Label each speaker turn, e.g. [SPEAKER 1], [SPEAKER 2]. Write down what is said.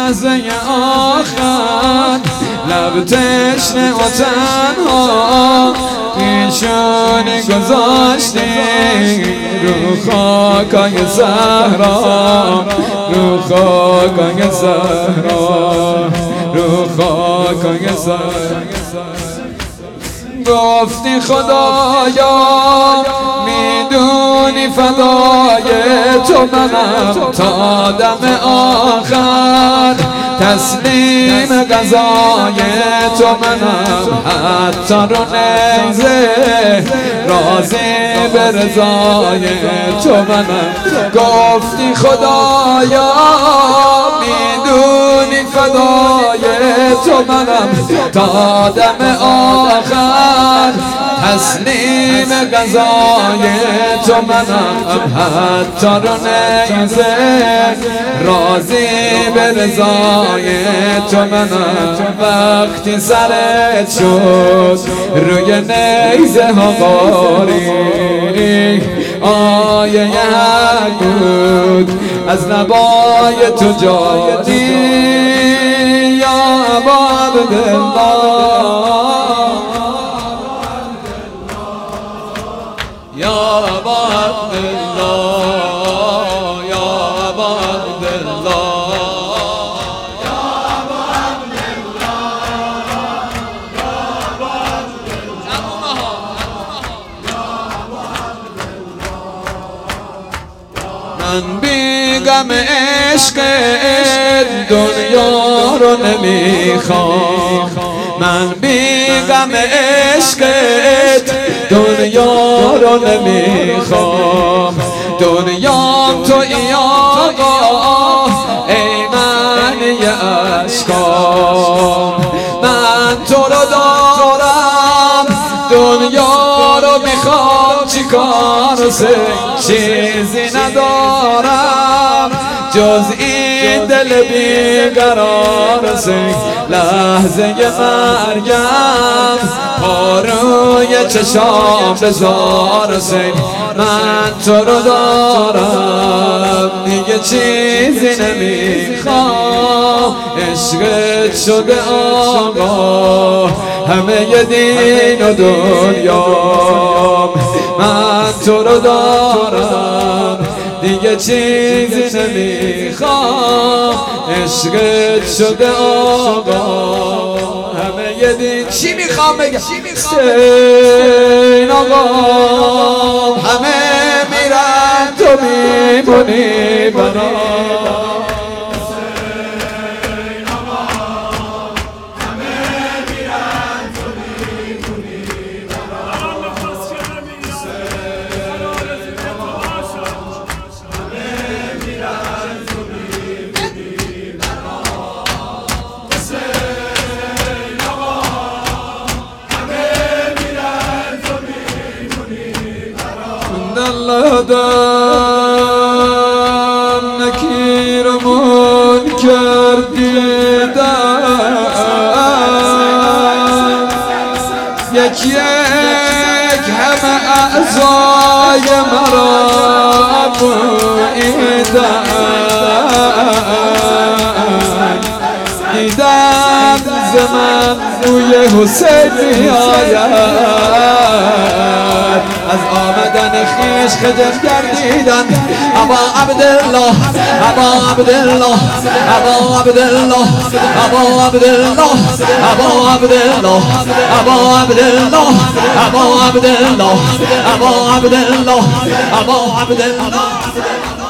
[SPEAKER 1] لحظه آخر لب تشنه و تنها پیشانی گذاشتی رو خاکای صحرا، رو خاکای صحرا، رو خاکای صحرا. گفتی خدایا میدونی فدای تو منم تا دم آخر، تسلیم قضای تو منم حتی رو نیزه راضی به رضای تو منم. گفتی خدایا میدونی فدای تو منم تا دم آخر، تسلیم قضای تو منم حتی رو نیزه راضی به رضای تو منم. وقتی سرت شد روی نیزه ها قاری آیه حق بود از لبای تو جاری. یا ابا عبدالله، یا ابا عبدالله، یا ابا عبدالله، یا ابا عبدالله، یا ابا عبدالله. من بیگم عشق دنیا رو نمیخوام، من بیگم عشقت دنیا رو نمیخوام. دنیام تو ای آقا ای معنی عشقام، من تو رو دارم دنیا رو میخوام چیکار سه چیزی ندارم جز این دل بیقرار سه. لحظه مرگم پاروی چشام بزار سه، من تو رو دارم دیگه چیزی نمیخوام. عشقت شده آقا همه دین و دنیام، من تو رو دارم دیگه چیزی نمیخوام. عشقت شده آقا همه دین. چی میخوام بگم؟ حسین آقا همه میرن تو میمونی برام. دم نکیر و منکر دیدم، یک یک همه اعضای مرا بویدم. دیدم زمن بوی حسین میآید، از آمدن خیش خجل گردیدن. ابا عبدالله، ابا عبدالله، ابا عبدالله، ابا عبدالله، ابا عبدالله، ابا عبدالله، ابا عبدالله، ابا عبدالله، ابا عبدالله.